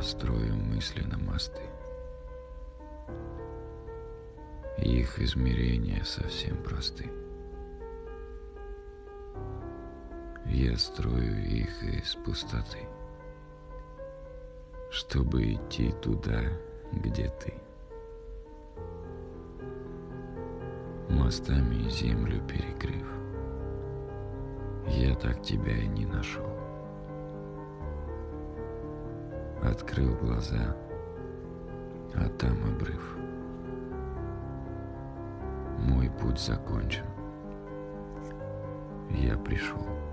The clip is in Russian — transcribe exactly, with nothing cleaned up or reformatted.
строю мысленно мосты. Их измерения совсем просты. Я строю их из пустоты, чтобы идти туда, где ты. Мостами землю перекрыв, я так тебя и не нашел. Открыл глаза, а там обрыв. Мой путь закончен. Я пришел.